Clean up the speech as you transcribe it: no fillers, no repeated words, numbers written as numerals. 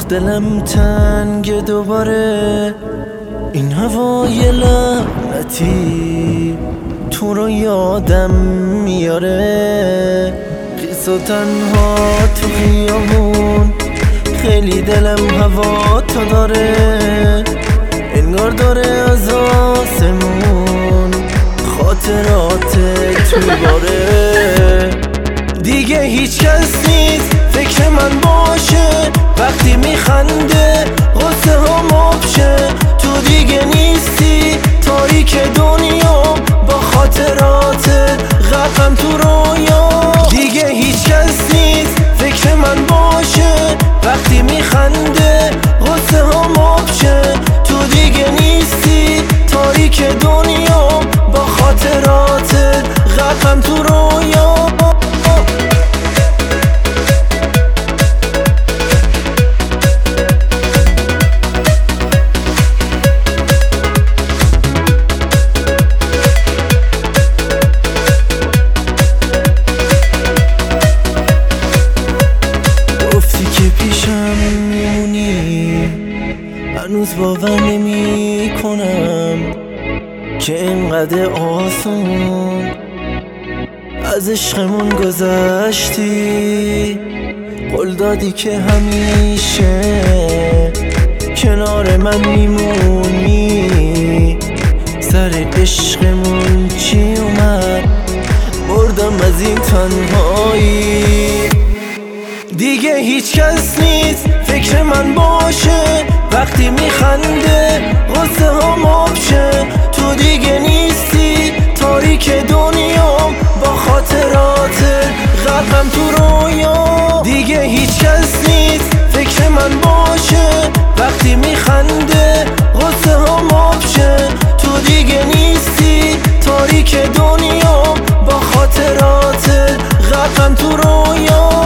دلم تنگ دوباره، این هوای لعنتی تو رو یادم میاره. خیس و تنها تو خیابون خیلی دلم هوا تو داره، انگار داره از آسمون خاطراتت میباره. دیگه هیچ کس نیست فکر من باشه، وقتی میخنده غصه ها مبشه. تو دیگه نیستی، تاریک دنیا با خاطراتت غرقم تو رویا. دیگه هیچ کس نیست فکر من باشه، وقتی میخنده غصه ها مبشه. تو دیگه نیستی، تاریک دنیا با خاطراتت غرقم تو رویا. هنوز باور نمی کنم که اینقدر آسون از عشقمون گذشتی. قول دادی که همیشه کنار من میمونی، سر عشقمون چی اومد بردم از این تنهایی. دیگه هیچ کس نیست فکر من باشه، وقتی میخنده غصه ها مبشه. تو دیگه نیستی، تاریک دنیا با خاطرات غرقم تو رویا. دیگه هیچ کس نیست فکر من باشه، وقتی میخنده غصه ها مبشه. تو دیگه نیستی، تاریک دنیا با خاطرات غرقم تو رویا.